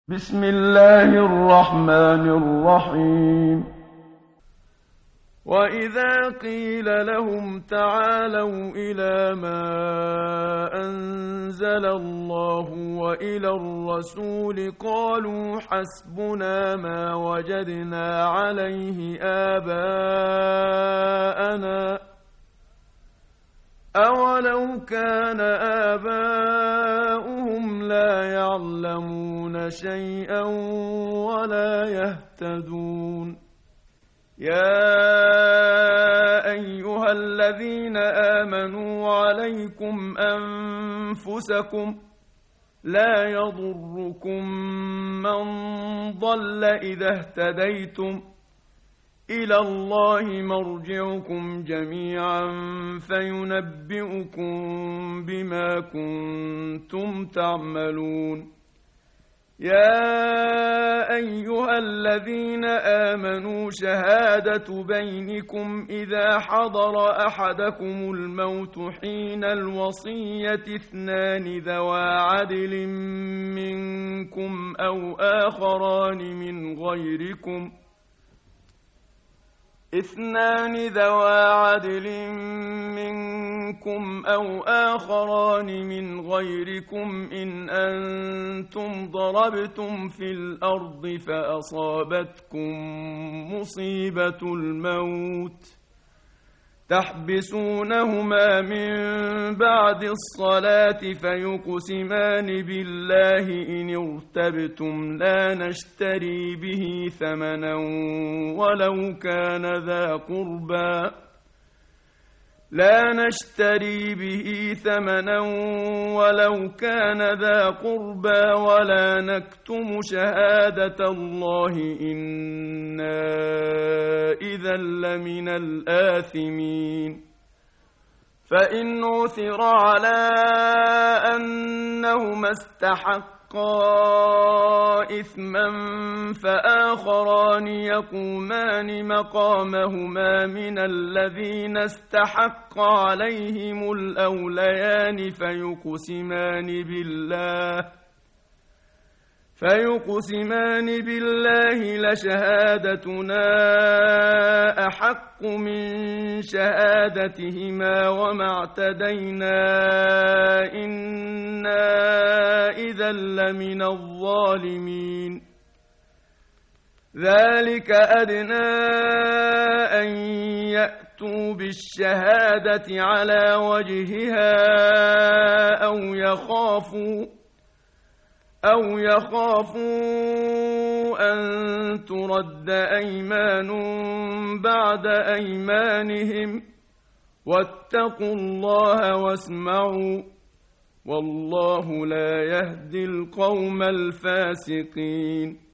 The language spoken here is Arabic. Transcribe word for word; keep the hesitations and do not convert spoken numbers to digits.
بسم الله الرحمن الرحيم. وإذا قيل لهم تعالوا إلى ما أنزل الله وإلى الرسول قالوا حسبنا ما وجدنا عليه آباءنا أولو كان آباؤهم لا يعلمون شيئا ولا يهتدون. يا أيها الذين آمنوا عليكم أنفسكم لا يضركم من ضل إذا اهتديتم إلى الله مرجعكم جميعا فينبئكم بما كنتم تعملون. يا أيها الذين آمنوا شهادة بينكم إذا حضر أحدكم الموت حين الوصية اثنان ذوى عدل منكم أو آخران من غيركم اثنان ذوى عدل منكم أو آخران من غيركم إن أنتم ضربتم في الأرض فأصابتكم مصيبة الموت تحبسونهما من بعد الصلاة فيقسمان بالله إن ارتبتم لا نشتري به ثمنا ولو كان ذا قربى لا نشتري به ثمنا ولو كان ذا قربى ولا نكتم شهادة الله إنا إذا لمن الآثمين. فإن عثر على أنهما استحقا إثما فآخران يقومان مقامهما من الذين استحق عليهم الأوليان فيقسمان بالله فيقسمان بالله لشهادتنا أحق من شهادتهما وما اعتدينا إنا إذا لمن الظالمين. ذلك أدنى أن يأتوا بالشهادة على وجهها أو يخافوا أو يخافوا أن ترد أيمان بعد أيمانهم واتقوا الله واسمعوا والله لا يهدي القوم الفاسقين.